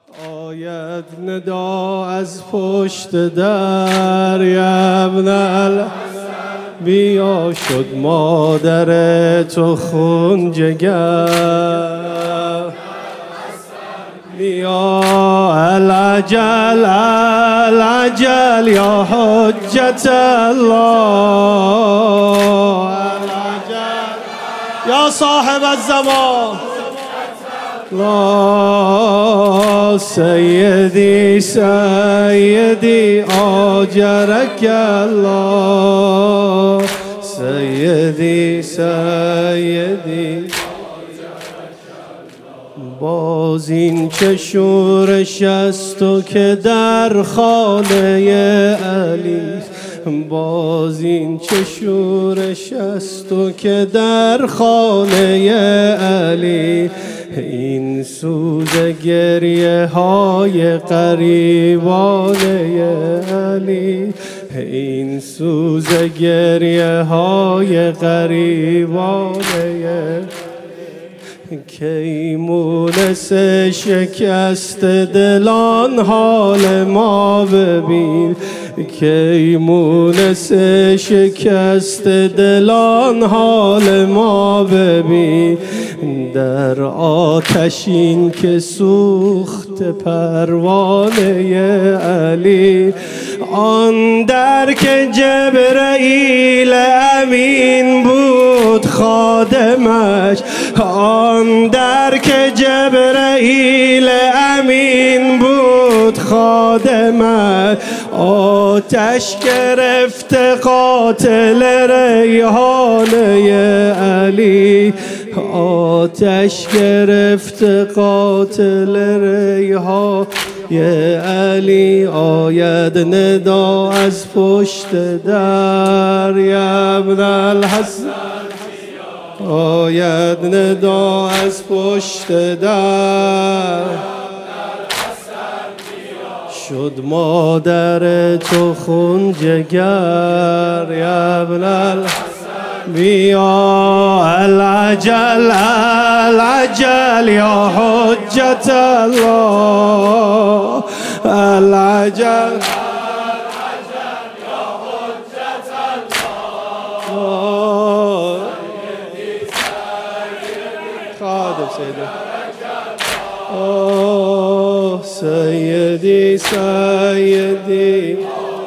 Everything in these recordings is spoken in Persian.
آید ندا از پشت در یبن بیا شد مادر تو خون جگر بیا العجل العجل یا حجت الله العجل یا صاحب الزمان لا سیدی سیدی آجرک الله سیدی سیدی باز این چه شورش است و که در خانه علی باز این چه شورش است و که در خانه علی این سوز گریه های غریبانه علی این سوز گریه های غریبانه کی مونس شکست دلان حال ما ببین کی مونس شکست دلان حال ما ببین در آتشین که سوخت پروانه علی آن در که جبرئیل امین بود خادمش آن در که جبرئیل امین بود خادمش آتش گرفت قاتل ریحانه علی آتش گرفت قاتل ریحانه علی آید ندا از پشت در یبن الحسن آید ندا از پشت در شد مادر تو خون جگر یبن الحسن بیا العجل العجل یا حجت الله العجل سیدی سیدی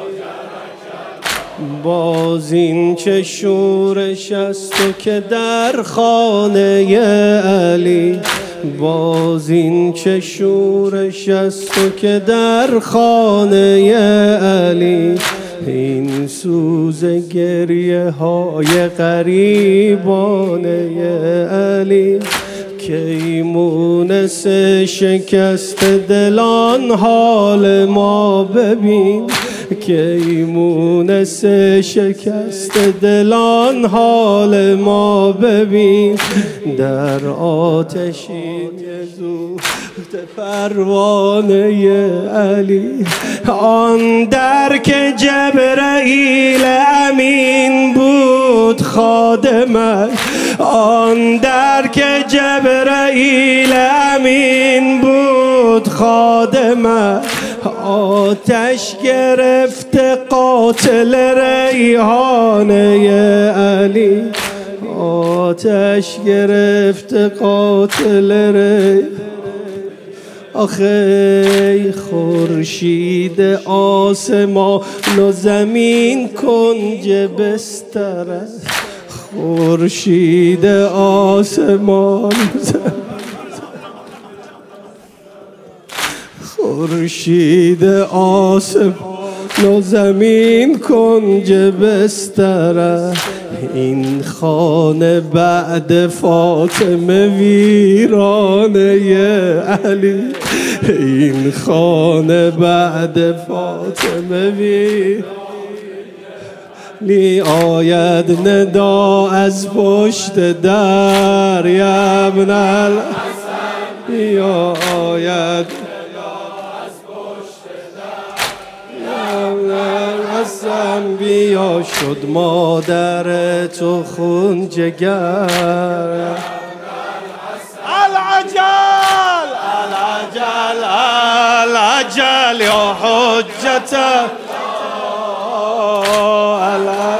باز این چه شورش است و که در خانه علی باز این چه شورش است و که در خانه علی این سوز گریه های غریبانه علی کی مونس شکست دلان حال ما ببین کی مونس شکست دلان حال ما ببین در آتشین سوخت پروانه علی آن در که جبرئیل امین بود خادمش آن در که جبرئیل امین بود خادمش آتش گرفت قاتل ریحانه علی آتش گرفت قاتل ریحانه آخه خورشید آسمان و زمین کنج بستر است خورشید آسمان خورشید آسمان و زمین کنج بستر است این خانه بعد فاطمه ویرانه علی این خانه بعد فاطمه ویرانه لی آید ندا از پشت در یبن الحسن یا آید الحسن بیا شد مادر تو خون جگر العجل العجل حجة الله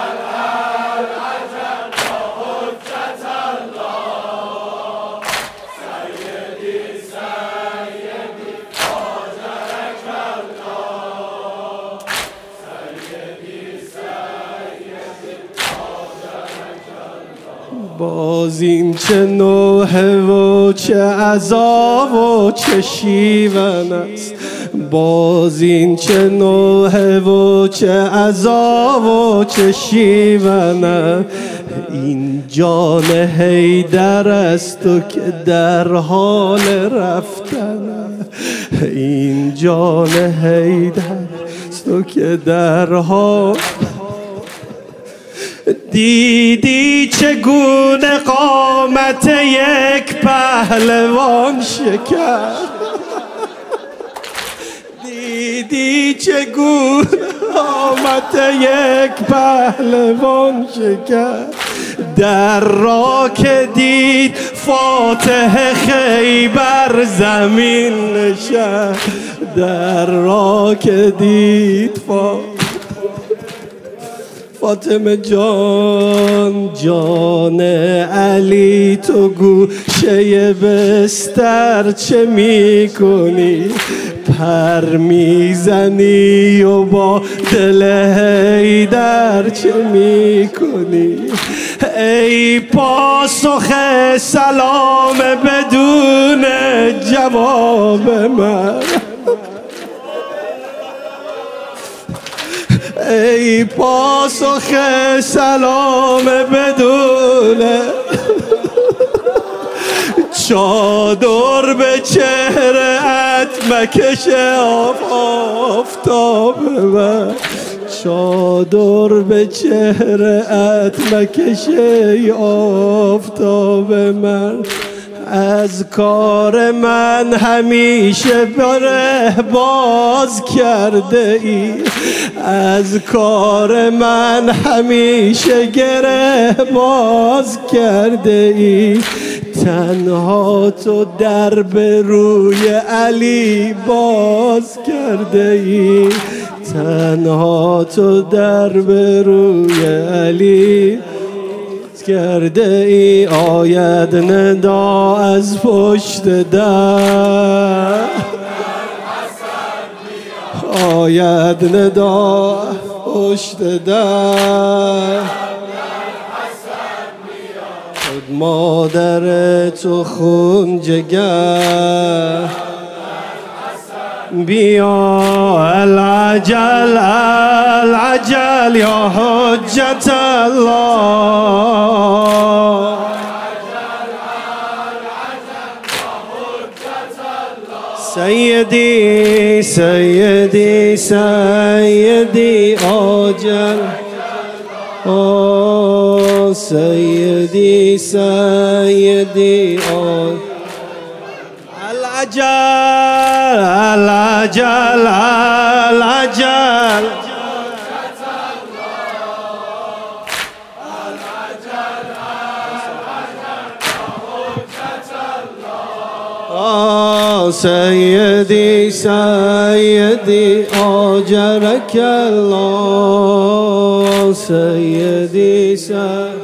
باز این چه نوحه و چه عذاب و چه شیون است، باز این چه نوحه و چه عذاب و چه شیون است. این جان حیدر است و که در حال رفتن، این جان حیدر است و که در حال. دیدی چگونه قامت یک پهلوان شکست، دیدی چگونه قامت یک پهلوان شکست. در را که دید فاتح خیبر زمین نشست، در را که دید فاطمه جان جان علی تو گوشه بستر چه می کنی؟ پر میزنی و با دل حیدر چه می کنی؟ ای پاسخ سلام بدون جواب من، ای پاسخ سلام بدون چادر به چهره‌ات مکش آفتاب من، چادر به چهره‌ات مکش آفتاب من. از کار من همیشه بره باز کرده ای، از کار من همیشه گره باز کرده ای. تنها تو در به روی علی باز کرده ای، تنها تو در به روی علی کرده ای. آید ندا از پشت در، آید ندا پشت در. خود مادر تو خون جگر بیا العجل العجل یا حجت الله، سیدی سیدی سیدی آجل آه سیدی سیدی آجل العجل العجل العجل سيدي سيدي أجرك الله سيدي سيدي